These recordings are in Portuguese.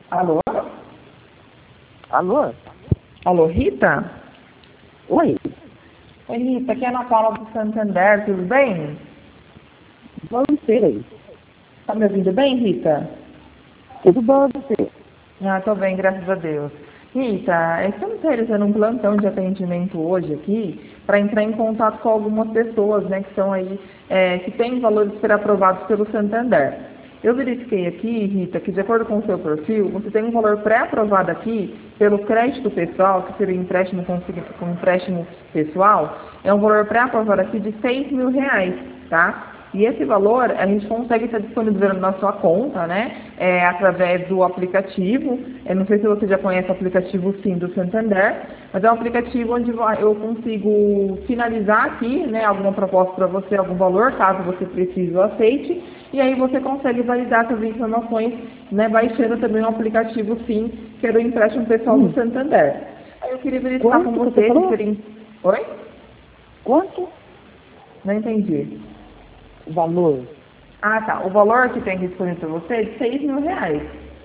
Alô? Alô? Alô, Rita? Oi, Oi, Rita, aqui é a Ana Paula do Santander, tudo bem? vamos ter aí. Tá me ouvindo bem, Rita? Tudo bom você? Ah, tô bem, graças a Deus. Rita, estamos realizando um plantão de atendimento hoje aqui para entrar em contato com algumas pessoas, né, que são aí, que têm valores aprovados pelo Santander. Eu verifiquei aqui, Rita, que de acordo com o seu perfil, você tem um valor pré-aprovado aqui pelo crédito pessoal, que seria empréstimo com empréstimo pessoal, é um valor pré-aprovado aqui de R$ 6.000, tá? E esse valor a gente consegue estar disponibilizando na sua conta, né? Através do aplicativo. Eu não sei se você já conhece o aplicativo Sim do Santander, mas é um aplicativo onde eu consigo finalizar aqui, né? Alguma proposta para você, algum valor, caso você precise ou aceite. E aí você consegue validar essas informações, né? Baixando também o aplicativo Sim, que é do empréstimo pessoal do Santander. Aí eu queria verificar com Quanto que você você se falou? seria... Oi? Quanto? Não entendi. Valor. Ah, tá. O valor que tem disponível para você é de R$ 6.000.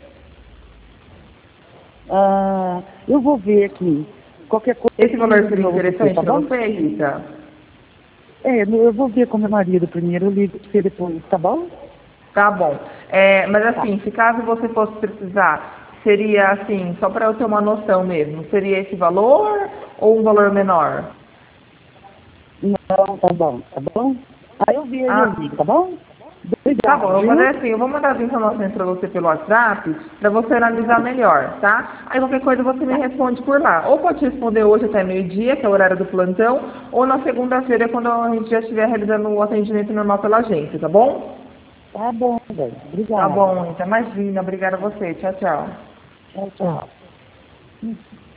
Eu vou ver aqui. Qualquer coisa Esse eu valor ligo de seria novo pra você, interessante tá para bom? você, Rita? Eu vou ver com meu marido primeiro, eu ligo pra você depois, tá bom? Tá bom. Mas Tá. assim, se caso você fosse precisar, seria assim, só para eu ter uma noção mesmo, seria esse valor ou um valor menor? Não, tá bom, tá bom? Aí eu vejo, eu Ah, ligo, tá bom? tá bom, Obrigado, eu vou fazer viu? assim, eu vou mandar as informações para você pelo WhatsApp, para você analisar melhor, tá? Aí qualquer coisa você me Tá. responde por lá. Ou pode responder hoje até meio-dia, que é o horário do plantão, ou na segunda-feira, quando a gente já estiver realizando o atendimento normal pela agência, tá bom? Tá bom, velho. Tá Obrigado. bom, então imagina, obrigada a você. Tchau, tchau. Tchau, tchau.